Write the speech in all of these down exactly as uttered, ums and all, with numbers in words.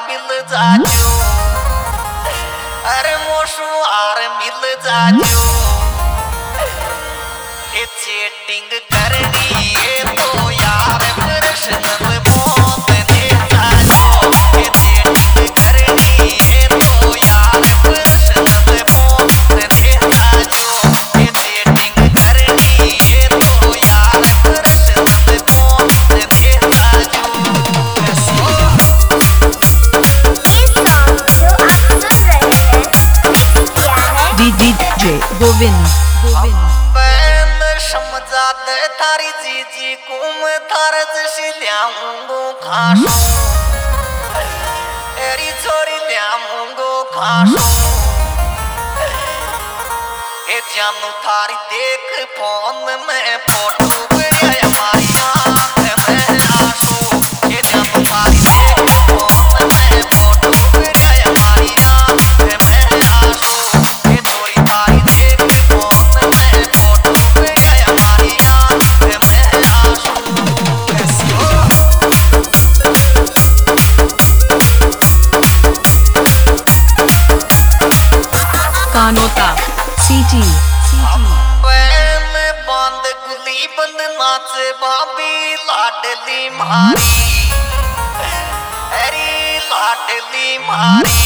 मिल जाजो, अरे मोशु आर मिल जाजो। ये चेटिंग करनी है तो यार पर्सनल बहुत दे जाजो। ये चेटिंग करनी है तो यार पर्सनल बहुत दे जाजो। ये चेटिंग करनी है तो यार पर्सनल बहुत दे जाजो। डीजे गोविंद गोविंद समझा दे थारी जीजी को मैं थारे जैसी ल्याऊंगो खासो, तेरी छोरी ल्याऊंगो खासो। ए जानू थारी देख फोन में फोटो बढ़िया हमारी आँख में आंसू। ए जानू थारी देख फोन में फोटो बढ़िया हमारी आँख में आंसू। ए छोरी थारी देख फोन में फोटो बढ़िया हमारी आँख में आंसू। कानोता सिटी बंद गुली बंद नाच बाबी लाडली मारी, अरे लाडली मारी।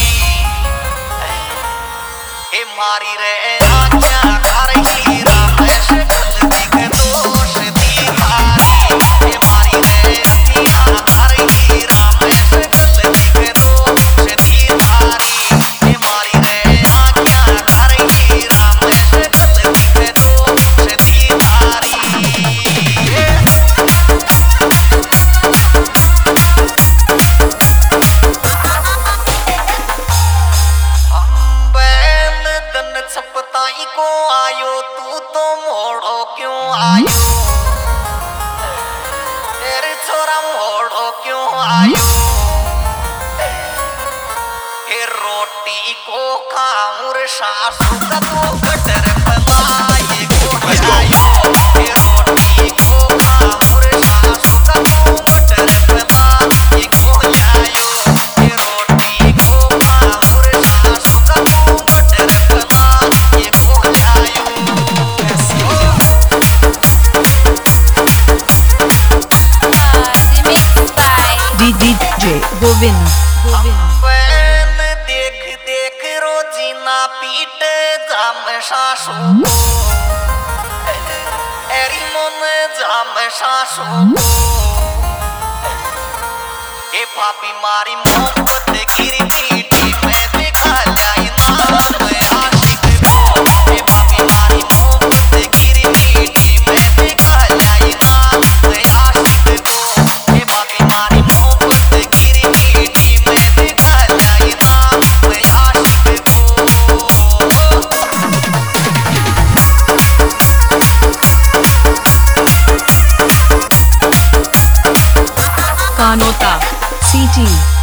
ए मारी रे आँखियाँ कर ही रामेश गल दिख दोष दी हारी। ए मारी रे आँखियाँ कर ही रामेश गल दिख दोष दी हारी। ए मारी रे आँखियाँ कर ही रामेश गल दिख दोष दी हारी। छपताई को आयो तू तो मोड़ो क्यों आयो, तेरे छोरा मोड़ो क्यों आयो। हे रोटी को खाऊं रे सासू का तो गटर पलाए को आयो। हे रोटी को खाऊं रे सासू का तो गटर पलाए को आयो। हे रोटी को खाऊं रे सासू का तो गटर पलाए को आयो। डीजे गोविंद गोविंद देख देख रोजी ना पीटे जाम सासू को, एरी मन जाम सासू को। ए भाभी मारी मोहब्बत गिरी पीटी में देखा जाए नाम आशिक को। ए भाभी मारी मोहब्बत गिरी पीटी में देखा जाए नाम आशिक को। ए भाभी मारी मोहब्बत गिरी पीटी में देखा जाए नाम आशिक को। कानोता सिटी